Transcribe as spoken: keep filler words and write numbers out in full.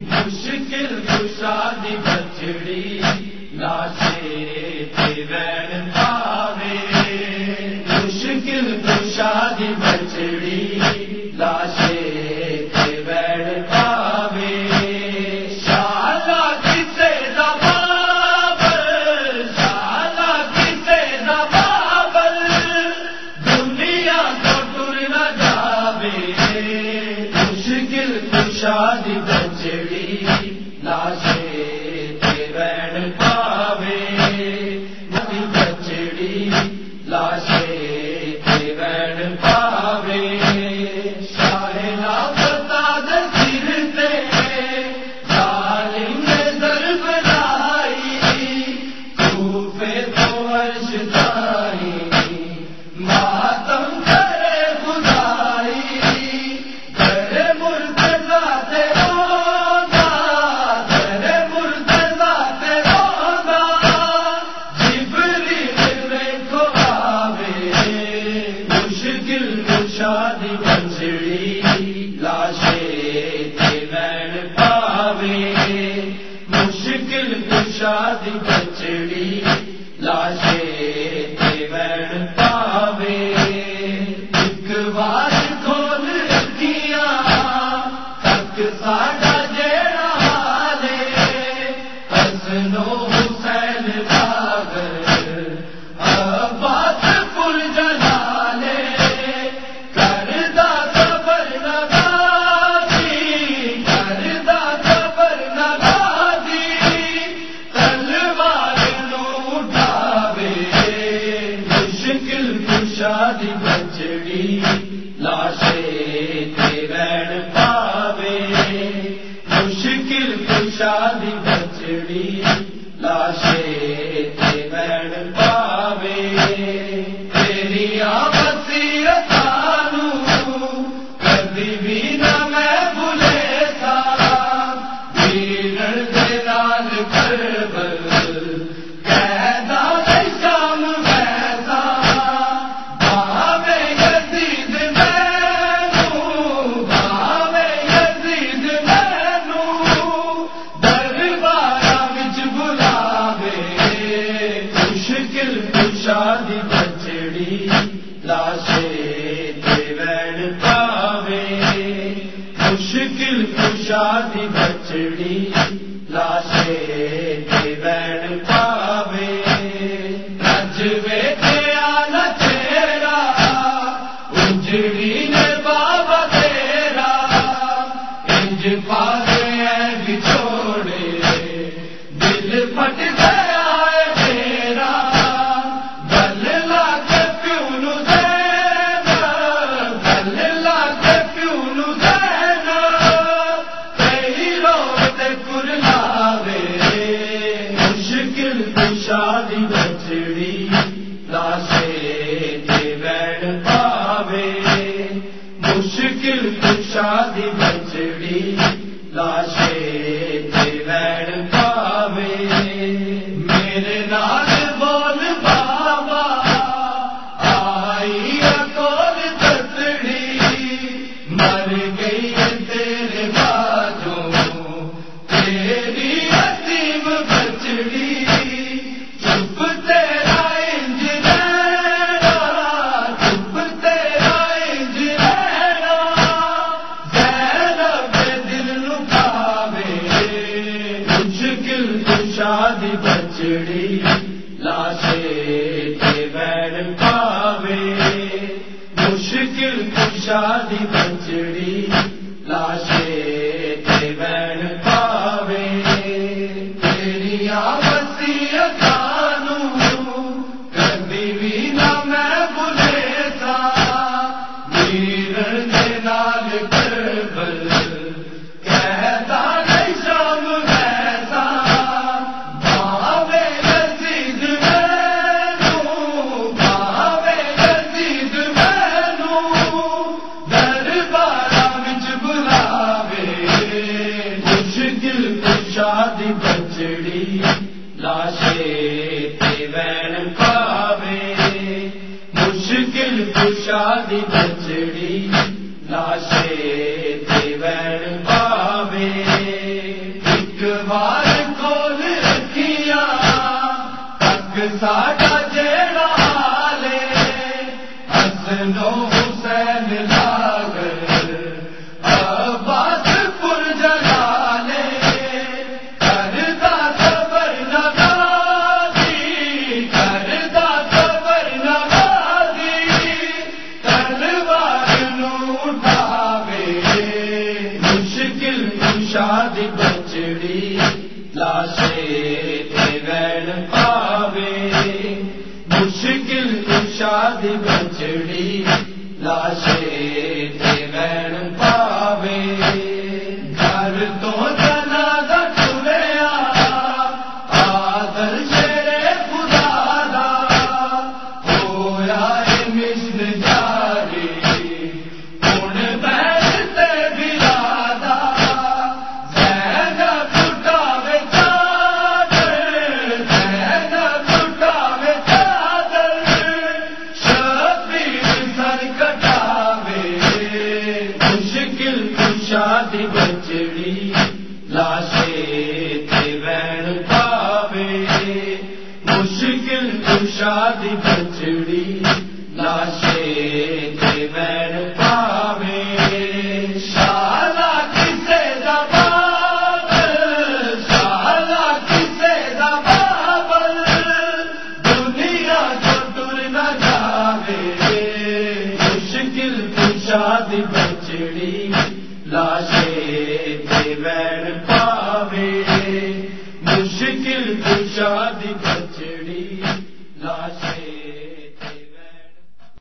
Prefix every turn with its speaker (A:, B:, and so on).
A: مشکل کشادی بچڑی لاشے تے وین پاوے، مشکل کشادی بچڑی لاشے تے وین پاوے، شالا کسے دا بابل، شالا کسے دا بابل، دنیا کو ٹر نہ جاوے، مشکل کشادی بچڑی لاشے تے وین پاوے، مدی بچڑی لاشے تے وین پاوے، شاہ لاپتا دے سر تے ظالم نے ضرب لائی، کوفے تو عرش تائی ماتم کرے خدائی، کرے مرتضیٰ تے روضہ، کرے مرتضیٰ تے روضہ، جبریل ویکھو آوے، مشکل کشادی بچڑی لاشے تے وین پاوے، مشکل کشادی بچڑی لاشے تے وین پاوے، ایک بار کھول رکھیاں تک ساڈا جیڑا حال ہے، حسن و حسین پاگل عباس پل جلالے، کردہ صبر نغازی، کردہ صبر نغازی، تلوار نو اٹھاوے، مشکل کشادی بچڑی لاشے تے وین پاوے، مشکل کشادی بچڑی لاشے تے وین پاوے، تیری وصیت سانو کدی بھی نہ میں بھولے سا، میرن دے نال کربل قیدا دے شام ویسا، بھاوے یزید مینوں، بھاوے یزید مینوں، درباراں وچ بلاوے، مشکل کشادی بچڑی لاشے تے وین پاوے، مشکل کشادی بچڑی لاشے تے وین پاوے، رج ویکھیا نہ چہرہ اجڑی نے بابا تیرا، انج پاسے ہے بچھوڑے دل پھٹ گیا ہے تیرا، گل لا کے پیو نو دینا، گل لا کے پیو نو دینا، کئی روتے کرلاوے، مشکل کشادی بچڑی لاشے تے وین پاوے، مشکل کشادی بچڑی لاشے تے وین پاوے، میرے نال بول بابا آئی کول تتڑی، مر گئی تیرے باجوں تیری عظیم بچڑی، چپ تیرا انج رہنا، چپ تیرا انج رہنا، زینب دے دل نو پاوے، مشکل کشادی بچڑی لاشے تے وین پاوے، مشکل کشادی بچڑی لاشے تے وین پاوے، تیری وصیت سانو کبھی بھی نہ میں بھولے سا، میرن دے نال کربل قیدا دے شام ویسا، بھاوے یزید مینوں، بھاوے یزید مینوں، درباراں وچ بلاوے، مشکل کشادی بچڑی لاشے تے وین پاوے، مشکل کشادی بچڑی لاشے تے وین پاوے، بار کھول رکھیا تک ساڈا جیڑا حالے حسن و حسین لاگ عباس پور جلالے کردا صبر نوازی کردا صبر نوازی تلوار نو اٹھاوے مشکل کشاد بچڑی لاشے تے وین پاوے مشکل کشاد بچڑی لاشے تے وین پاوے گھر تو جنازہ ٹریا آدر شیر خدا دا ہویا اے مشن جاری ہن بیٹھتے بلادا زینب اٹھاوے چادر زینب اٹھاوے چادر شبیر سر کٹاوے مشکل کشاد بچڑی لاشے تے وین پاوے مشکل کشاد بچڑی لاشے تے وین پاوے شالا کسے دا بابل شالا کسے دا بابل دنیا جو ٹر نہ جاوے مشکل کشاد بچڑی لاشے